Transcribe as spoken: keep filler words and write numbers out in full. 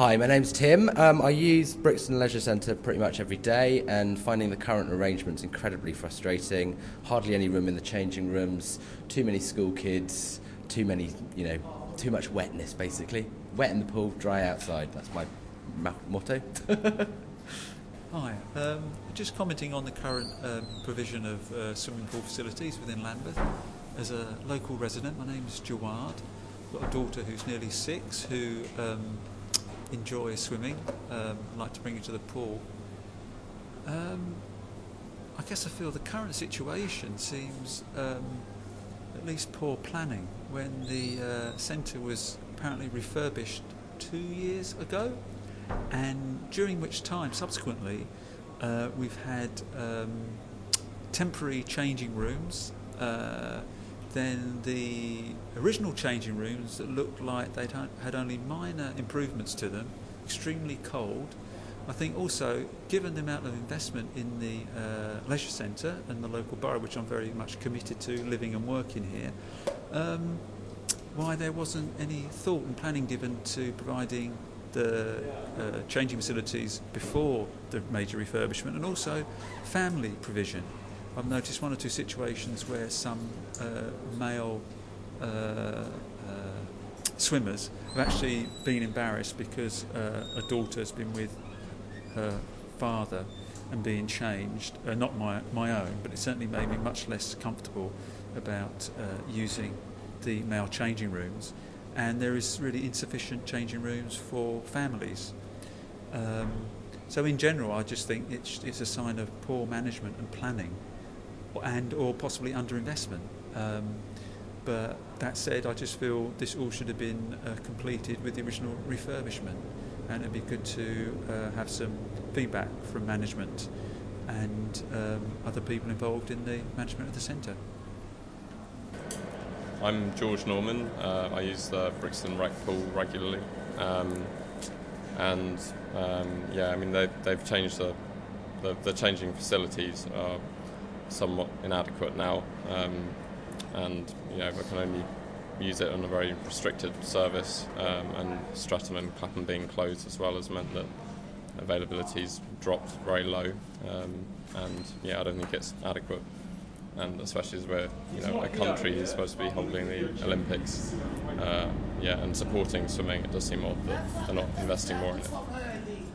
Hi, my name's Tim. Um, I use Brixton Leisure Centre pretty much every day, and finding the current arrangements incredibly frustrating. Hardly any room in the changing rooms, too many school kids, too many, you know, too much wetness basically. Wet in the pool, dry outside. That's my ma- motto. Hi, um, just commenting on the current um, provision of uh, swimming pool facilities within Lambeth. As a local resident, my name is Jawad. I've got a daughter who's nearly six who um, enjoys swimming. Um, I'd like to bring her to the pool. Um, I guess I feel the current situation seems um, at least poor planning when the uh, centre was apparently refurbished two years ago, and during which time subsequently uh, we've had um, temporary changing rooms, uh, then the original changing rooms that looked like they'd had only minor improvements to them, extremely cold. I think also, given the amount of investment in the uh, leisure centre and the local borough, which I'm very much committed to living and working here, um, why there wasn't any thought and planning given to providing the uh, changing facilities before the major refurbishment, and also family provision. I've noticed one or two situations where some uh, male uh, uh, swimmers have actually been embarrassed because uh, a daughter has been with her father and being changed, uh, not my, my own, but it certainly made me much less comfortable about uh, using the male changing rooms. And there is really insufficient changing rooms for families. Um, so in general, I just think it's, it's a sign of poor management and planning, and or possibly underinvestment. Um, but that said, I just feel this all should have been uh, completed with the original refurbishment, and it'd be good to uh, have some feedback from management and um, other people involved in the management of the centre. I'm George Norman. Uh, I use the Brixton Rec Pool regularly, um, and um, yeah, I mean they, they've changed the, the the changing facilities are somewhat inadequate now, um, and you know we can only use it on a very restricted service, um, and Streatham and Clapham being closed as well has meant that availability's dropped very low, um, and yeah, I don't think it's adequate. And especially as we're, you know, a country who's supposed to be holding the Olympics, uh, yeah, and supporting swimming, it does seem odd that they're not investing more in it.